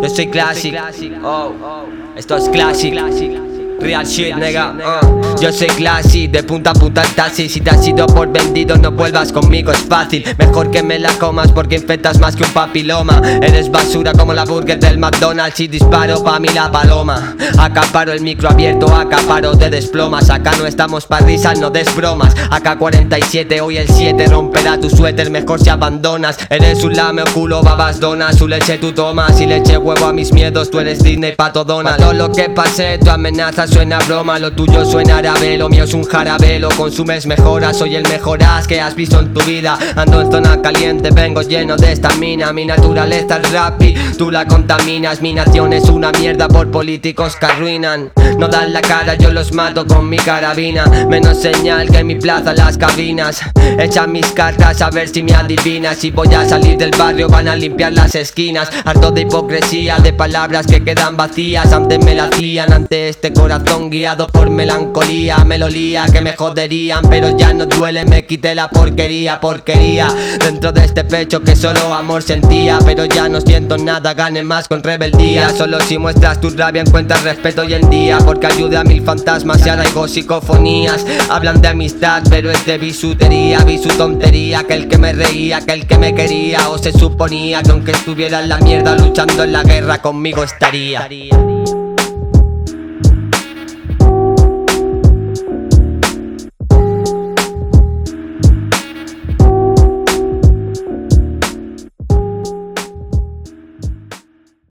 Yo soy Classic, esto es Classic, real shit, nigga. Yo soy Classic, de punta a punta el taxi. Si te has ido por vendido, no vuelvas conmigo, es fácil. Mejor que me la comas porque infectas más que un papiloma. Eres basura como la burger del McDonald's. Y disparo pa' mí la paloma. Acaparo el micro abierto, acaparo te desplomas. Acá no estamos pa' risas, no des bromas. Acá 47, hoy el 7 romperá tu suéter, mejor si abandonas. Eres un lameo culo, babas donas. Su leche tú tomas y le eché huevo a mis miedos. Tú eres Disney, Pato Donald. Todo lo que pasé, tu amenaza suena broma. Lo tuyo suena árabe, lo mío es un jarabe. Lo consumes mejoras, soy el mejoras que has visto en tu vida. Ando en zona caliente, vengo lleno de estamina. Mi naturaleza es rap y tú la contaminas. Mi nación es una mierda por políticos que arruinan. No dan la cara, yo los mato con mi carabina. Menos señal que en mi plaza las cabinas. Echan mis cartas a ver si me adivinas. Si voy a salir del barrio van a limpiar las esquinas. Harto de hipocresía, de palabras que quedan vacías. Antes me la hacían, ante este corazón guiado por melancolía. Me lo lía que me joderían, pero ya no duele, me quité la porquería. Dentro de este pecho que solo amor sentía, pero ya no siento nada, gane más con rebeldía. Solo si muestras tu rabia encuentras respeto hoy en día, porque ayude a mil fantasmas y ahora oigo psicofonías. Hablan de amistad, pero es de bisutería. Vi su tontería, que el que me reía, que el que me quería. O se suponía que aunque estuviera en la mierda luchando en la guerra conmigo estaría.